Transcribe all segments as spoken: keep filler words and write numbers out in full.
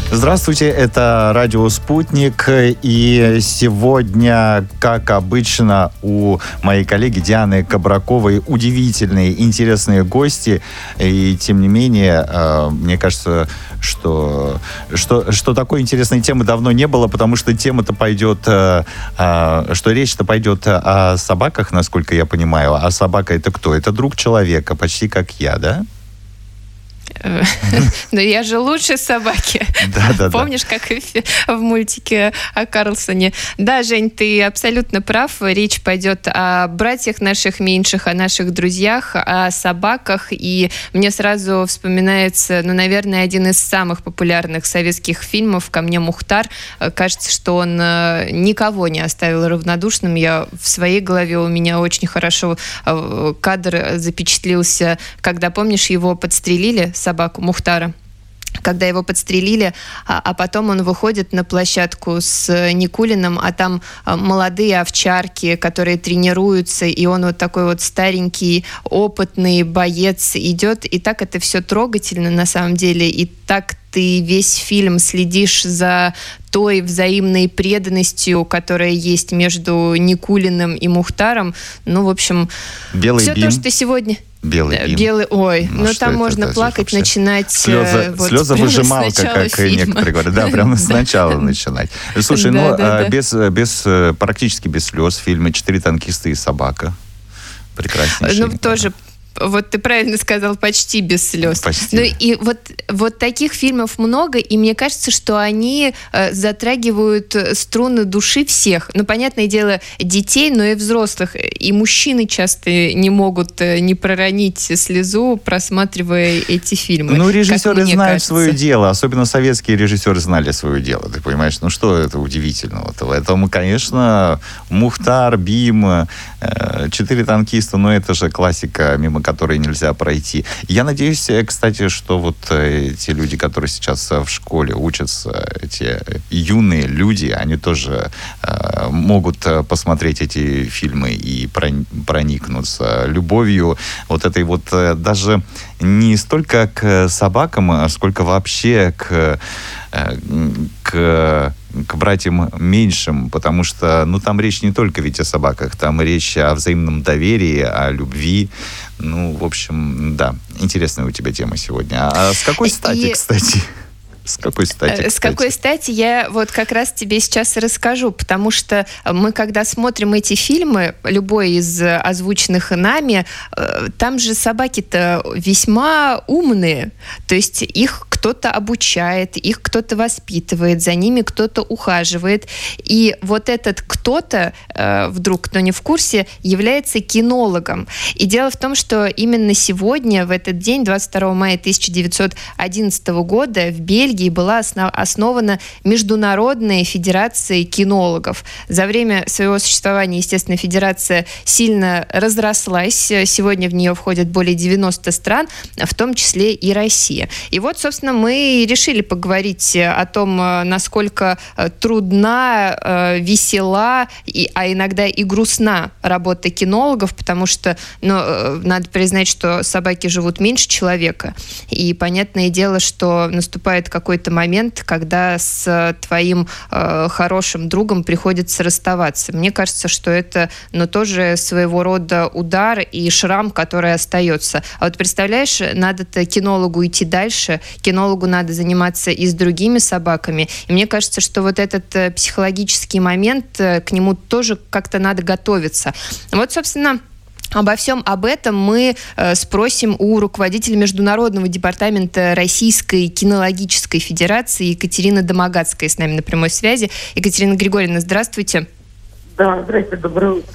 Здравствуйте, это радио «Спутник», и сегодня, как обычно, у моей коллеги Дианы Кабраковой удивительные, интересные гости, и тем не менее, мне кажется, что, что, что такой интересной темы давно не было, потому что тема-то пойдет, что речь-то пойдет о собаках, насколько я понимаю, а собака это кто? Это друг человека, почти как я, да? Но я же лучше собаки. Да, да, Помнишь, да. как в мультике о Карлсоне? Да, Жень, ты абсолютно прав. Речь пойдет о братьях наших меньших, о наших друзьях, о собаках. И мне сразу вспоминается, ну, наверное, один из самых популярных советских фильмов «Ко мне Мухтар». Кажется, что он никого не оставил равнодушным. Я в своей голове, у меня очень хорошо кадр запечатлился, когда, помнишь, его подстрелили, собаку Мухтара, когда его подстрелили, а, а потом он выходит на площадку с Никулиным, а там а, молодые овчарки, которые тренируются, и он вот такой вот старенький, опытный боец идет, и так это все трогательно на самом деле, и так ты весь фильм следишь за той взаимной преданностью, которая есть между Никулиным и Мухтаром. Ну, в общем, Белый все бим. то, что сегодня... Белый бим. Белый, ой, ну, Ну, ну там это, можно это плакать, вообще? начинать... Слеза, вот, слезовыжималка, как фильма. некоторые говорят. Да, прямо сначала начинать. Слушай, ну, Да, да, да. без, без, практически без слез в фильме «Четыре танкиста и собака». Прекраснейший. Ну, тоже... Вот ты правильно сказал, почти без слез. Почти. Ну и вот, вот таких фильмов много, и мне кажется, что они э, затрагивают струны души всех. Ну, понятное дело, детей, но и взрослых. И мужчины часто не могут э, не проронить слезу, просматривая эти фильмы. Ну, режиссеры знают кажется. свое дело, особенно советские режиссеры знали свое дело, ты понимаешь? Ну, что это удивительного? Поэтому, конечно, Мухтар, Бим, э, «Четыре танкиста», ну, это же классика, мимо которые нельзя пройти. Я надеюсь, кстати, что вот э, те люди, которые сейчас в школе учатся, эти юные люди, они тоже э, могут посмотреть эти фильмы и проникнуться любовью вот этой вот э, даже не столько к собакам, сколько вообще к, э, к к братьям меньшим, потому что, ну, там речь не только ведь о собаках, там речь о взаимном доверии, о любви. Ну, в общем, да, интересная у тебя тема сегодня. А с какой стати, И... кстати? С какой стати, С кстати? какой стати, я вот как раз тебе сейчас и расскажу, потому что мы, когда смотрим эти фильмы, любой из озвученных нами, там же собаки-то весьма умные, то есть их кто-то обучает, их кто-то воспитывает, за ними кто-то ухаживает, и вот этот кто-то, вдруг кто не в курсе, является кинологом. И дело в том, что именно сегодня, в этот день, двадцать второго мая тысяча девятьсот одиннадцатого года, в Бельгии была основана Международная федерация кинологов. За время своего существования, естественно, федерация сильно разрослась. Сегодня в нее входят более девяноста стран, в том числе и Россия. И вот, собственно, мы решили поговорить о том, насколько трудна, весела, а иногда и грустна работа кинологов, потому что, ну, надо признать, что собаки живут меньше человека. И понятное дело, что наступает какой-то момент, когда с твоим э, хорошим другом приходится расставаться. Мне кажется, что это, ну, тоже своего рода удар и шрам, который остается. А вот представляешь, надо-то кинологу идти дальше, кинологу надо заниматься и с другими собаками. И мне кажется, что вот этот э, психологический момент, э, к нему тоже как-то надо готовиться. Вот, собственно, обо всем об этом мы э, спросим у руководителя Международного департамента Российской кинологической федерации Екатерины Домогацкой с нами на прямой связи. Екатерина Григорьевна, здравствуйте. Да, здравствуйте, доброе утро.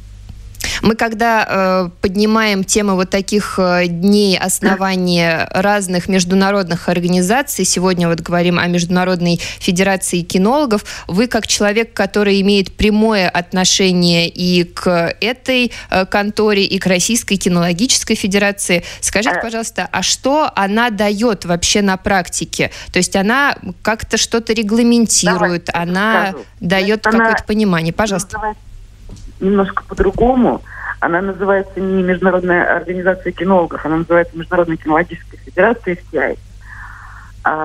Мы когда э, поднимаем темы вот таких э, дней основания разных международных организаций, сегодня вот говорим о Международной федерации кинологов, вы как человек, который имеет прямое отношение и к этой э, конторе, и к Российской кинологической федерации, скажите, пожалуйста, а что она дает вообще на практике? То есть она как-то что-то регламентирует, Давайте она скажу. дает Значит, какое-то она понимание? Пожалуйста. Немножко по-другому. Она называется не Международная организация кинологов, она называется Международная кинологическая федерация, эф ти ай. А,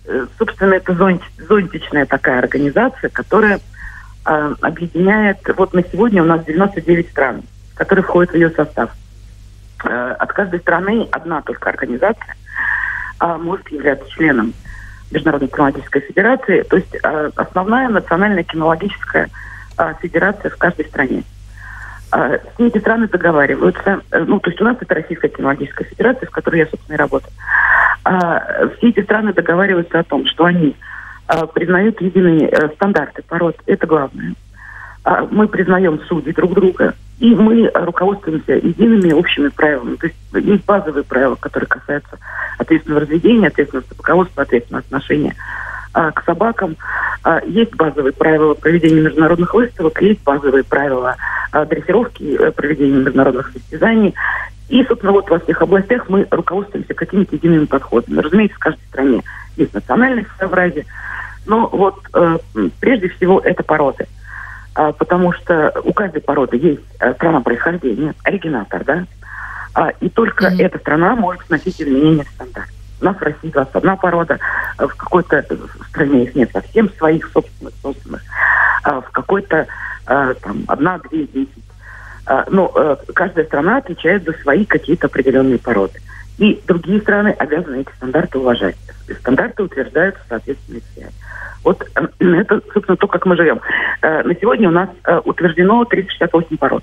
собственно, это зонт, зонтичная такая организация, которая э, объединяет... Вот на сегодня у нас девяносто девять стран, которые входят в ее состав. Э, от каждой страны одна только организация э, может являться членом Международной кинологической федерации, то есть э, основная национальная кинологическая э, федерация в каждой стране. Э, с эти страны договариваются, э, ну, то есть у нас это Российская кинологическая федерация, в которой я, собственно, и работаю. Э, все эти страны договариваются о том, что они э, признают единые э, стандарты пород, это главное. Э, мы признаем судей друг друга, и мы руководствуемся едиными общими правилами. То есть есть базовые правила, которые касаются ответственного разведения, ответственного собаководства, ответственного отношения а, к собакам. А, есть базовые правила проведения международных выставок, есть базовые правила а, дрессировки, а, проведения международных состязаний. И, собственно, вот во всех областях мы руководствуемся какими-то едиными подходами. Разумеется, в каждой стране есть национальное своеобразие, но вот э, прежде всего это породы. Потому что у каждой породы есть страна происхождения, оригинатор, да, и только mm-hmm. эта страна может вносить изменения в стандарт. У нас в России двадцать одна порода, в какой-то стране их нет совсем своих собственных, собственных, в какой-то там одна, две, десять. Но каждая страна отвечает за свои какие-то определенные породы. И другие страны обязаны эти стандарты уважать. Стандарты утверждаются в соответственной сфере. Вот это, собственно, то, как мы живем. На сегодня у нас утверждено триста шестьдесят восемь пород.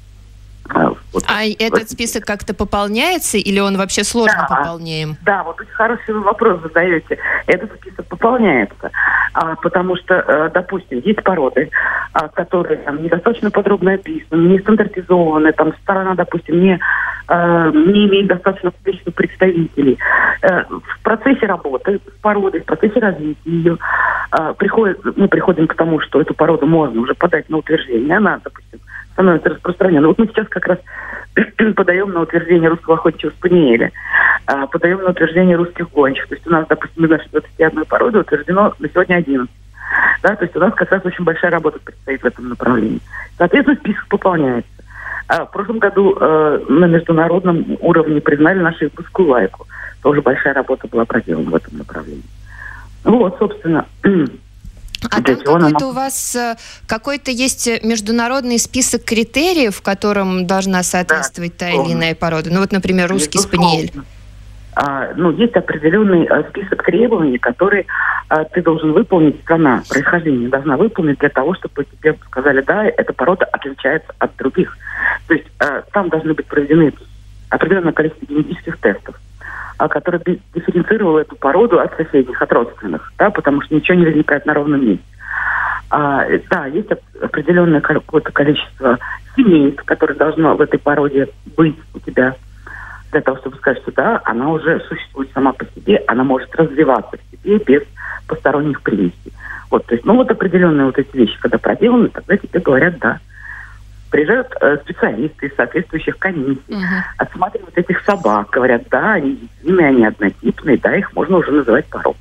Вот. А этот список как-то пополняется или он вообще сложно да, пополняем? Да, вот очень хороший вопрос задаете. Этот список пополняется, а, потому что, а, допустим, есть породы, а, которые там, недостаточно подробно описаны, не стандартизованы, там сторона, допустим, не, а, не имеет достаточно количества представителей. А, в процессе работы с породой, в процессе развития ее а, приходит, мы приходим к тому, что эту породу можно уже подать на утверждение. Она, допустим, становится распространенной. Вот мы сейчас как раз подаем на утверждение русского охотничьего спаниеля, а, подаем на утверждение русских гончих. То есть у нас, допустим, из нашей двадцати одной породы утверждено на сегодня одиннадцать. Да, то есть у нас как раз очень большая работа предстоит в этом направлении. Соответственно, список пополняется. А, в прошлом году э, на международном уровне признали нашу якутскую лайку. Тоже большая работа была проделана в этом направлении. Вот, собственно... А там какой-то у вас какой-то есть международный список критериев, в котором должна соответствовать да, та или иная порода? Ну вот, например, русский спаниель. А, ну, есть определенный а, список требований, которые а, ты должен выполнить, страна происхождения должна выполнить для того, чтобы тебе сказали, да, эта порода отличается от других. То есть а, там должны быть проведены определенное количество генетических тестов, который дифференцировал эту породу от соседних, от родственных, да, потому что ничего не возникает на ровном месте. А, да, есть определенное какое-то количество семейств, которые должно в этой породе быть у тебя, для того, чтобы сказать, что да, она уже существует сама по себе, она может развиваться в себе без посторонних примесей. Вот, то есть, ну вот определенные вот эти вещи, когда проделаны, тогда тебе говорят да. Приезжают э, специалисты из соответствующих комиссий, uh-huh. осматривают этих собак, говорят, да, они единые, они однотипные, да, их можно уже называть породой.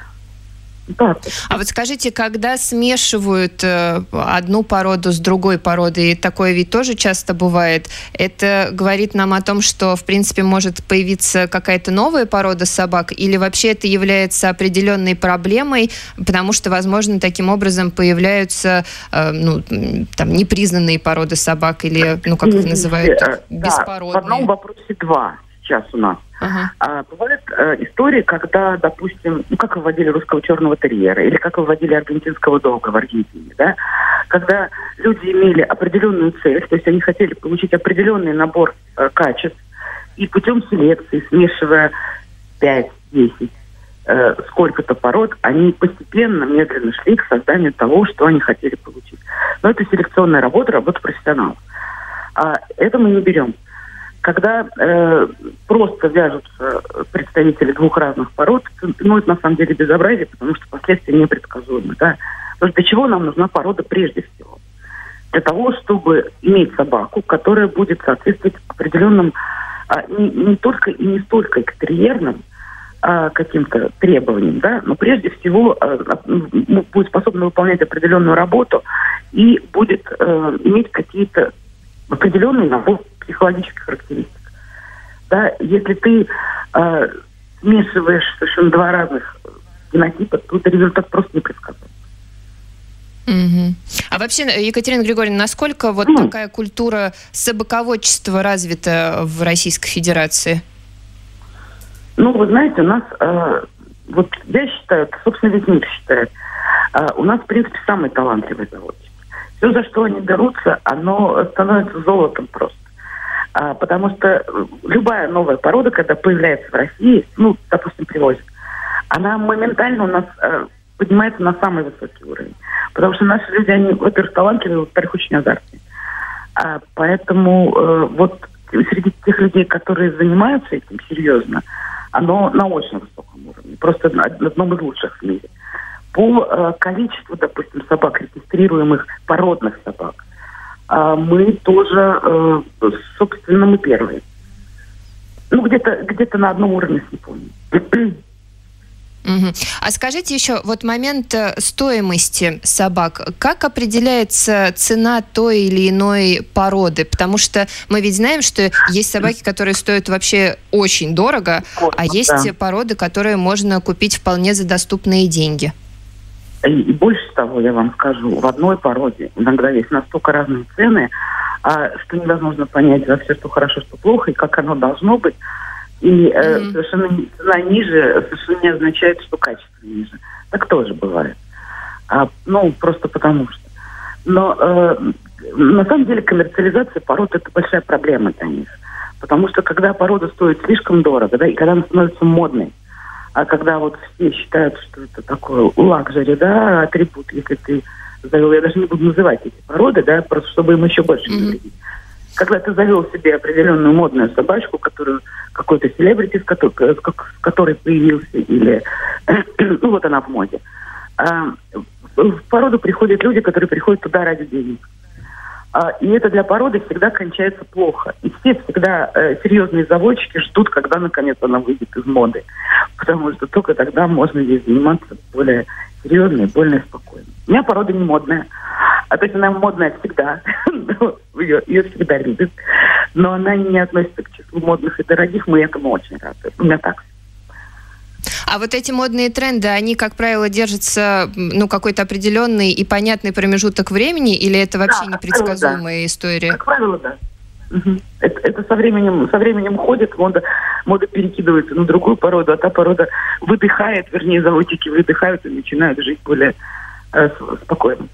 Да. А вот скажите, когда смешивают э, одну породу с другой породой, и такое ведь тоже часто бывает, это говорит нам о том, что, в принципе, может появиться какая-то новая порода собак, или вообще это является определенной проблемой, потому что, возможно, таким образом появляются э, ну, там, непризнанные породы собак, или, ну, как их называют, беспородные? Да, в одном вопросе два сейчас у нас. Uh-huh. А, бывают э, истории, когда, допустим, ну, как выводили русского черного терьера, или как выводили аргентинского дога в Аргентине, да, когда люди имели определенную цель, то есть они хотели получить определенный набор э, качеств, и путем селекции, смешивая пять-десять э, сколько-то пород, они постепенно, медленно шли к созданию того, что они хотели получить. Но это селекционная работа, работа профессионалов. А это мы не берем. Когда э, просто вяжутся представители двух разных пород, ну, это на самом деле безобразие, потому что последствия непредсказуемы, да. Потому что для чего нам нужна порода прежде всего? Для того, чтобы иметь собаку, которая будет соответствовать определенным, а, не, не только и не столько экстерьерным а, каким-то требованиям, да, но прежде всего а, будет способна выполнять определенную работу и будет а, иметь какие-то определенные набор психологических характеристик. Да, если ты э, смешиваешь совершенно два разных генотипа, то это результат просто непредсказуемый. Угу. А вообще, Екатерина Григорьевна, насколько вот mm. такая культура собаководчества развита в Российской Федерации? Ну, вы знаете, у нас, э, вот я считаю, собственно, весь мир считает, э, у нас, в принципе, самые талантливые заводчики. Все, за что они берутся, оно становится золотом просто. А, потому что любая новая порода, когда появляется в России, ну, допустим, привозят, она моментально у нас э, поднимается на самый высокий уровень. Потому что наши люди, они, во-первых, талантливые, во-вторых, очень азартные. А, поэтому э, вот среди тех людей, которые занимаются этим серьезно, оно на очень высоком уровне. Просто на одном из лучших в мире. По э, количеству, допустим, собак, регистрируемых породных собак, э, мы тоже, э, собственно, мы первые. Ну, где-то, где-то на одном уровне с Японией. Угу. А скажите еще, вот момент стоимости собак. Как определяется цена той или иной породы? Потому что мы ведь знаем, что есть собаки, которые стоят вообще очень дорого, вот, а есть да. породы, которые можно купить вполне за доступные деньги. И больше того, я вам скажу, в одной породе иногда есть настолько разные цены, что невозможно понять вообще, что хорошо, что плохо, и как оно должно быть. И э, mm-hmm. совершенно цена ниже совершенно не означает, что качество ниже. Так тоже бывает. А, ну, просто потому что. Но э, на самом деле коммерциализация пород – это большая проблема для них. Потому что когда порода стоит слишком дорого, да, и когда она становится модной, а когда вот все считают, что это такое лакжери, да, атрибут, если ты завел, я даже не буду называть эти породы, да, просто чтобы им еще больше не вредить. Mm-hmm. Когда ты завел себе определенную модную собачку, которую какой-то селебрити, с которой, с которой появился, или ну вот она в моде. А, в породу приходят люди, которые приходят туда ради денег. А, и это для породы всегда кончается плохо. И все всегда э, серьезные заводчики ждут, когда наконец она выйдет из моды. Потому что только тогда можно ей заниматься более серьезно и более спокойно. У меня порода не модная. А то есть она модная всегда. ее, ее всегда любят. Но она не относится к числу модных и дорогих. Мы этому очень рады. У меня так. А вот эти модные тренды, они, как правило, держатся ну, какой-то определенный и понятный промежуток времени, или это вообще да, непредсказуемая правило, да. история? Как правило, да. Угу. Это, это со временем, со временем уходит, мода, мода перекидывается на другую породу, а та порода выдыхает, вернее, заводчики выдыхают и начинают жить более э, спокойно.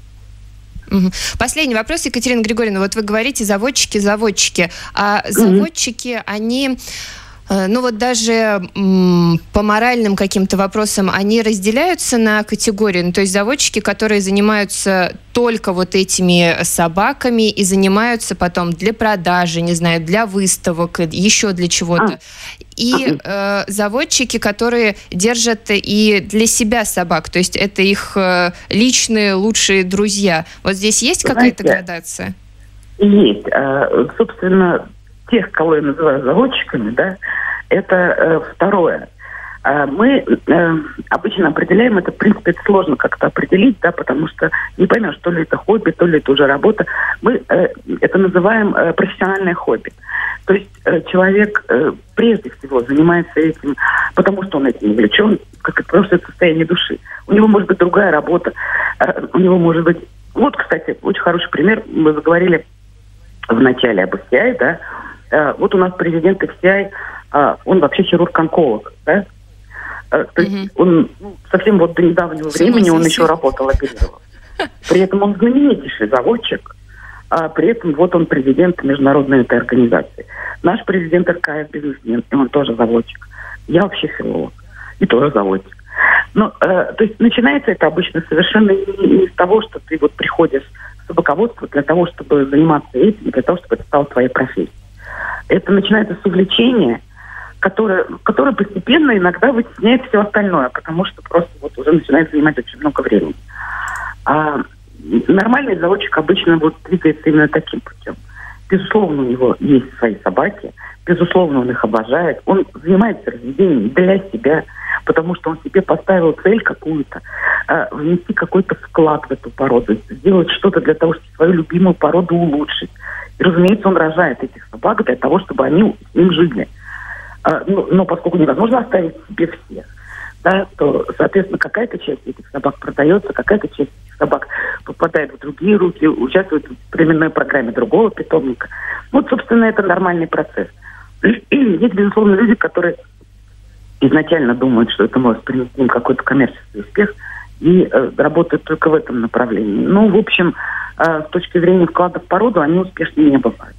Последний вопрос, Екатерина Григорьевна. Вот вы говорите заводчики, заводчики. А заводчики, mm-hmm. они, ну вот даже м, по моральным каким-то вопросам, они разделяются на категории. Ну, то есть заводчики, которые занимаются только вот этими собаками и занимаются потом для продажи, не знаю, для выставок, еще для чего-то. И э, заводчики, которые держат и для себя собак, то есть это их э, личные лучшие друзья. Вот здесь есть какая-то Знаете, градация? Есть. Э, собственно, тех, кого я называю заводчиками, да, это э, второе. Э, мы э, обычно определяем это, в принципе, это сложно как-то определить, да, потому что не поймешь, то ли это хобби, то ли это уже работа. Мы э, это называем э, профессиональное хобби. То есть э, человек э, прежде всего занимается этим, потому что он этим увлечен, как это просто это состояние души. У него может быть другая работа, э, у него может быть... Вот, кстати, очень хороший пример. Мы заговорили в начале об эф си ай, да. Э, вот у нас президент эф си ай, э, он вообще хирург-онколог, да. Э, то есть mm-hmm. он ну, совсем вот до недавнего времени он еще работал, оперировал. При этом он знаменитейший заводчик. А при этом вот он президент международной этой организации. Наш президент эр ка эф бизнесмен, и он тоже заводчик. Я вообще филолог, и тоже заводчик. Но, э, то есть начинается это обычно совершенно не, не с того, что ты вот приходишь в собаководство для того, чтобы заниматься этим, для того, чтобы это стало твоей профессией. Это начинается с увлечения, которое, которое постепенно иногда вытесняет все остальное, потому что просто вот уже начинает занимать очень много времени. А нормальный заводчик обычно вот двигается именно таким путем. Безусловно, у него есть свои собаки, безусловно, он их обожает. Он занимается разведением для себя, потому что он себе поставил цель какую-то, э, внести какой-то вклад в эту породу, сделать что-то для того, чтобы свою любимую породу улучшить. И, разумеется, он рожает этих собак для того, чтобы они с ним жили. Э, но, но поскольку невозможно оставить себе всех, да, то, соответственно, какая-то часть этих собак продается, какая-то часть этих собак попадает в другие руки, участвует в племенной программе другого питомника. Вот, собственно, это нормальный процесс. Есть, безусловно, люди, которые изначально думают, что это может принести им какой-то коммерческий успех, и э, работают только в этом направлении. Ну, в общем, э, с точки зрения вклада в породу, они успешны не бывают.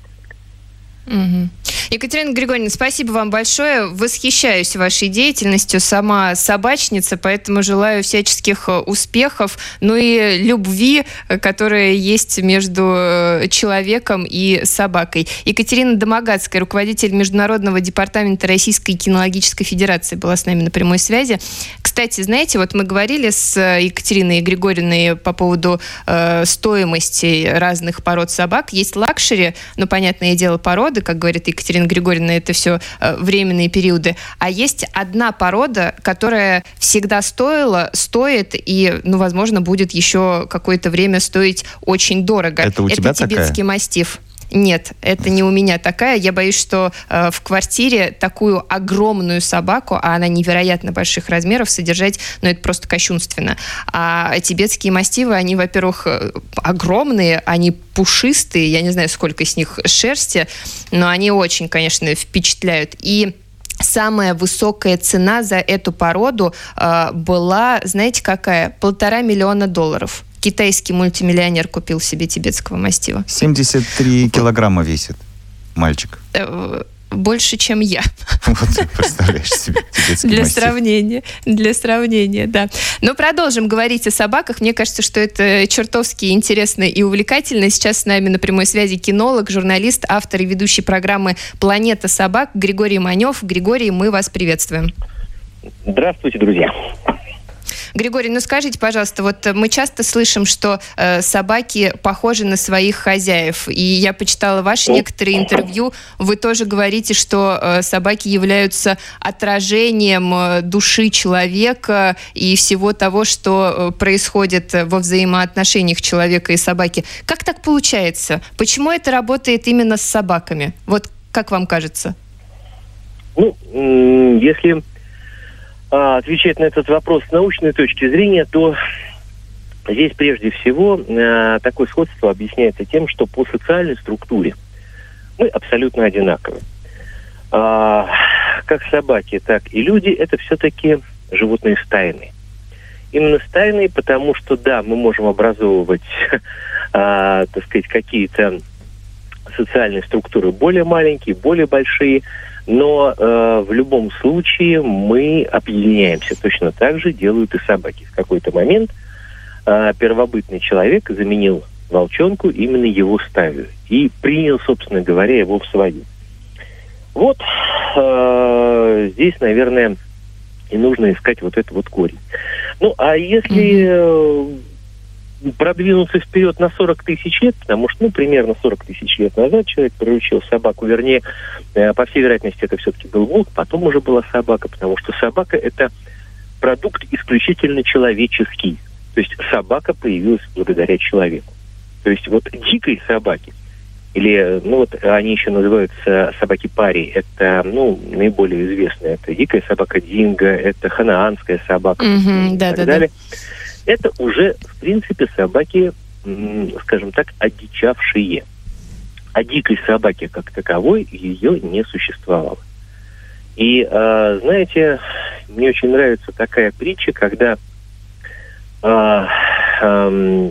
Угу. Екатерина Григорьевна, спасибо вам большое. Восхищаюсь вашей деятельностью. Сама собачница, поэтому желаю всяческих успехов, ну и любви, которая есть между человеком и собакой. Екатерина Домогацкая, руководитель Международного департамента Российской кинологической федерации, была с нами на прямой связи. Кстати, знаете, вот мы говорили с Екатериной Григорьевной по поводу э, стоимости разных пород собак. Есть лакшери, но, понятное дело, породы, как говорит Екатерина Григорьевна, это все э, временные периоды. А есть одна порода, которая всегда стоила, стоит и, ну, возможно, будет еще какое-то время стоить очень дорого. Это у тебя это тибетский такая? мастиф. Нет, это не у меня такая. Я боюсь, что э, в квартире такую огромную собаку, а она невероятно больших размеров, содержать, ну, это просто кощунственно. А тибетские мастифы, они, во-первых, огромные, они пушистые, я не знаю, сколько с них шерсти, но они очень, конечно, впечатляют. И самая высокая цена за эту породу э, была, знаете, какая? Полтора миллиона долларов. Китайский мультимиллионер купил себе тибетского мастифа. семьдесят три килограмма весит мальчик. Больше, чем я. Вот ты представляешь себе тибетский Для мастиф. сравнения. Для сравнения, да. Но продолжим говорить о собаках. Мне кажется, что это чертовски интересно и увлекательно. Сейчас с нами на прямой связи кинолог, журналист, автор и ведущий программы «Планета собак» Григорий Манев. Григорий, мы вас приветствуем. Здравствуйте, друзья. Григорий, ну скажите, пожалуйста, вот мы часто слышим, что э, собаки похожи на своих хозяев, и я почитала ваши некоторые интервью, вы тоже говорите, что э, собаки являются отражением э, души человека и всего того, что э, происходит во взаимоотношениях человека и собаки. Как так получается? Почему это работает именно с собаками? Вот как вам кажется? Ну, если отвечать на этот вопрос с научной точки зрения, то здесь прежде всего э, такое сходство объясняется тем, что по социальной структуре мы абсолютно одинаковы. А, как собаки, так и люди – это все-таки животные стайные. Именно стайные, потому что, да, мы можем образовывать, а, так сказать, какие-то социальные структуры более маленькие, более большие, но э, в любом случае мы объединяемся. Точно так же делают и собаки. В какой-то момент э, первобытный человек заменил волчонку именно его стаю и принял, собственно говоря, его в свою. Вот э, здесь, наверное, и нужно искать вот этот вот корень. Ну, а если э, продвинуться вперед на сорок тысяч лет, потому что, ну, примерно сорок тысяч лет назад человек приручил собаку, вернее, э, по всей вероятности, это все-таки был волк, потом уже была собака, потому что собака – это продукт исключительно человеческий. То есть собака появилась благодаря человеку. То есть вот дикой собаки, или, ну, вот они еще называются собаки-пари, это, ну, наиболее известные. Это дикая собака динго, это ханаанская собака, Mm-hmm, и да, так да, далее. Да. Это уже, в принципе, собаки, скажем так, одичавшие. А дикой собаки как таковой ее не существовало. И, э, знаете, мне очень нравится такая притча, когда э, э,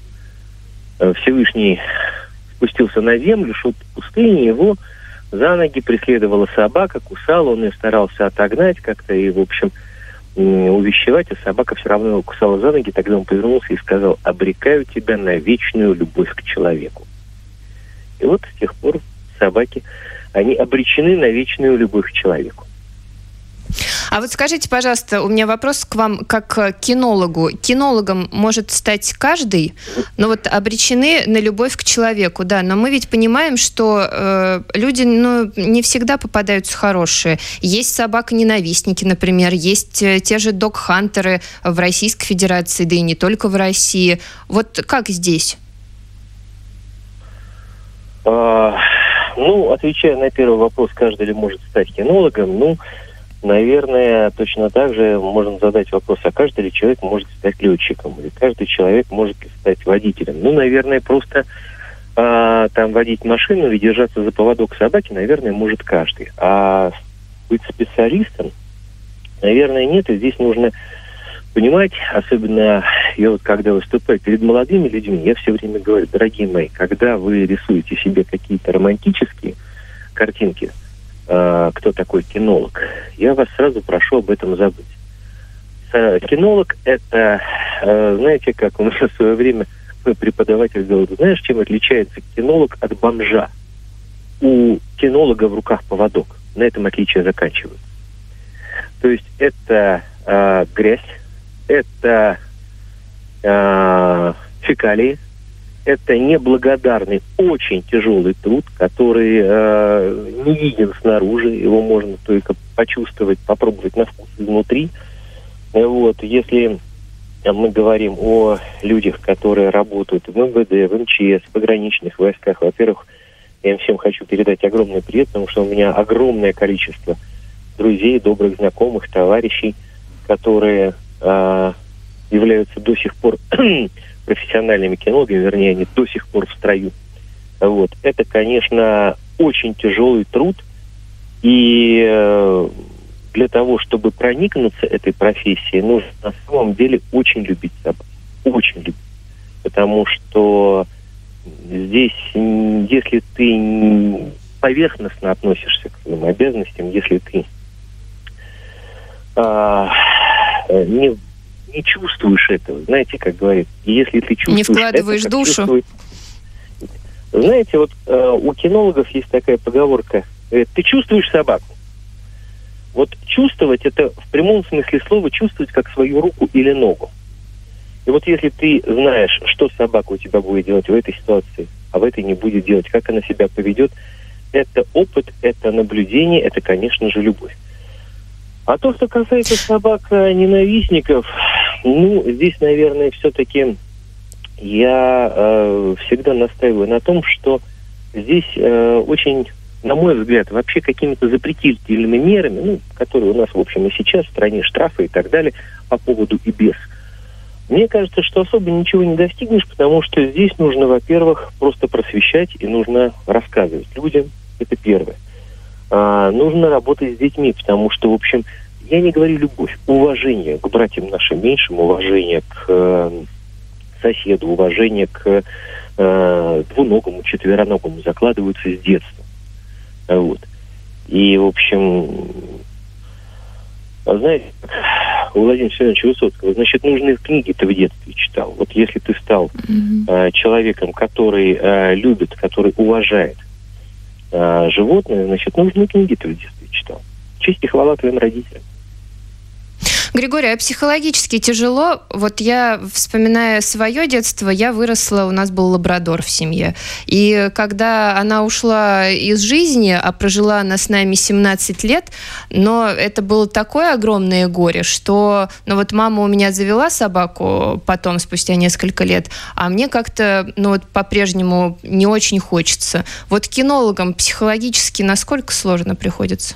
Всевышний спустился на землю, шел по пустыне, его за ноги преследовала собака, кусала, он ее старался отогнать как-то, и, в общем, увещевать, а собака все равно его кусала за ноги. Тогда он повернулся и сказал: «Обрекаю тебя на вечную любовь к человеку». И вот с тех пор собаки, они обречены на вечную любовь к человеку. А вот скажите, пожалуйста, у меня вопрос к вам как к кинологу. Кинологом может стать каждый, но вот обречены на любовь к человеку, да. Но мы ведь понимаем, что э, люди, ну, не всегда попадаются хорошие. Есть собак-ненавистники, например, есть э, те же дог-хантеры в Российской Федерации, да и не только в России. Вот как здесь? А, ну, отвечая на первый вопрос, каждый ли может стать кинологом, ну, наверное, точно так же можно задать вопрос, а каждый ли человек может стать летчиком, или каждый человек может ли стать водителем. Ну, наверное, просто а, там водить машину или держаться за поводок собаки, наверное, может каждый. А быть специалистом, наверное, нет. И здесь нужно понимать, особенно я вот когда выступаю перед молодыми людьми, я все время говорю, дорогие мои, когда вы рисуете себе какие-то романтические картинки, кто такой кинолог, я вас сразу прошу об этом забыть. Кинолог – это, знаете, как у меня в свое время мой преподаватель говорил, знаешь, чем отличается кинолог от бомжа? У кинолога в руках поводок. На этом отличие заканчивается. То есть это э, грязь, это э, фекалии, это неблагодарный, очень тяжелый труд, который э, не виден снаружи, его можно только почувствовать, попробовать на вкус изнутри. Вот, если мы говорим о людях, которые работают в эм вэ дэ, в эм че эс, в пограничных войсках, во-первых, я им всем хочу передать огромный привет, потому что у меня огромное количество друзей, добрых знакомых, товарищей, которые э, являются до сих пор профессиональными кинологами, вернее, они до сих пор в строю. Вот. Это, конечно, очень тяжелый труд, и э, для того, чтобы проникнуться этой профессией, нужно на самом деле очень любить собак. Очень любить. Потому что здесь, если ты поверхностно относишься к своим обязанностям, если ты э, не не чувствуешь этого, знаете, как говорят, если ты чувствуешь... Не вкладываешь это, душу. Чувствует... Знаете, вот э, у кинологов есть такая поговорка, говорит, ты чувствуешь собаку. Вот чувствовать, это в прямом смысле слова чувствовать как свою руку или ногу. И вот если ты знаешь, что собака у тебя будет делать в этой ситуации, а в этой не будет делать, как она себя поведет, это опыт, это наблюдение, это, конечно же, любовь. А то, что касается собак-ненавистников, ну, здесь, наверное, все-таки я э, всегда настаиваю на том, что здесь э, очень, на мой взгляд, вообще какими-то запретительными мерами, ну, которые у нас, в общем, и сейчас в стране, штрафы и так далее, по поводу и без. Мне кажется, что особо ничего не достигнешь, потому что здесь нужно, во-первых, просто просвещать и нужно рассказывать людям. Это первое. А, нужно работать с детьми, потому что, в общем, я не говорю любовь, уважение к братьям нашим меньшим, уважение к э, соседу, уважение к э, двуногому, четвероногому закладываются с детства. Вот. И, в общем, знаете, у Владимира Семеновича Высоцкого, значит, нужные книги ты в детстве читал. Вот если ты стал mm-hmm. э, человеком, который э, любит, который уважает э, животное, значит, нужные книги ты в детстве читал. Честь и хвала твоим родителям. Григорий, а психологически тяжело? Вот я, вспоминая свое детство, я выросла, у нас был лабрадор в семье. И когда она ушла из жизни, а прожила она с нами семнадцать лет, но это было такое огромное горе, что... Ну вот мама у меня завела собаку потом, спустя несколько лет, а мне как-то, ну вот по-прежнему не очень хочется. Вот кинологам психологически насколько сложно приходится?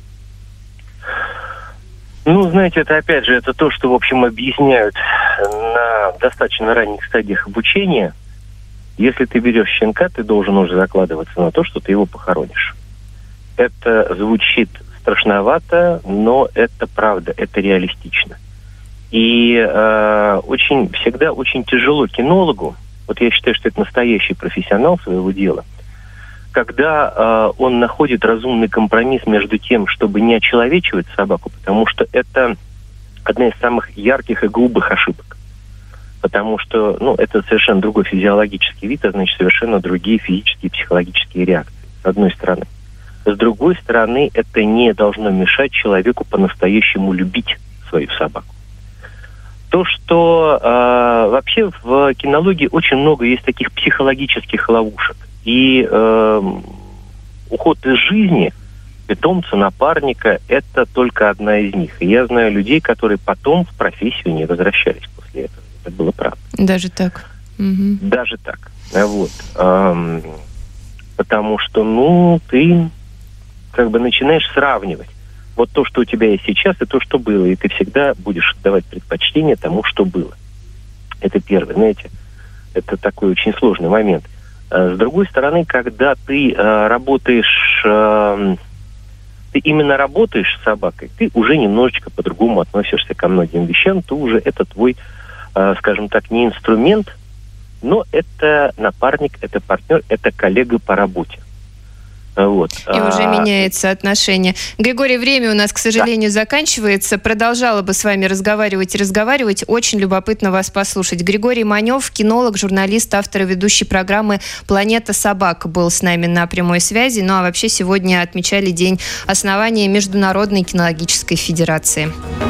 Ну, знаете, это опять же, это то, что, в общем, объясняют на достаточно ранних стадиях обучения. Если ты берешь щенка, ты должен уже закладываться на то, что ты его похоронишь. Это звучит страшновато, но это правда, это реалистично. И э, очень, всегда очень тяжело кинологу, вот я считаю, что это настоящий профессионал своего дела, когда э, он находит разумный компромисс между тем, чтобы не очеловечивать собаку, потому что это одна из самых ярких и грубых ошибок. Потому что, ну, это совершенно другой физиологический вид, а значит, совершенно другие физические и психологические реакции, с одной стороны. С другой стороны, это не должно мешать человеку по-настоящему любить свою собаку. То, что э, вообще в кинологии очень много есть таких психологических ловушек. И э, уход из жизни питомца, напарника – это только одна из них. И я знаю людей, которые потом в профессию не возвращались после этого. Это было правда. Даже так? Угу. Даже так. Вот. Эм, потому что, ну, ты как бы начинаешь сравнивать. Вот то, что у тебя есть сейчас, и то, что было. И ты всегда будешь давать предпочтение тому, что было. Это первое, знаете. Это такой очень сложный момент. С другой стороны, когда ты э, работаешь, э, ты именно работаешь с собакой, ты уже немножечко по-другому относишься ко многим вещам, то уже это твой, э, скажем так, не инструмент, но это напарник, это партнер, это коллега по работе. Вот. И уже меняется отношение. Григорий, время у нас, к сожалению, да. заканчивается. Продолжала бы с вами разговаривать и разговаривать. Очень любопытно вас послушать. Григорий Манев, кинолог, журналист, автор и ведущий программы «Планета собак» был с нами на прямой связи. Ну а вообще сегодня отмечали День основания Международной кинологической федерации.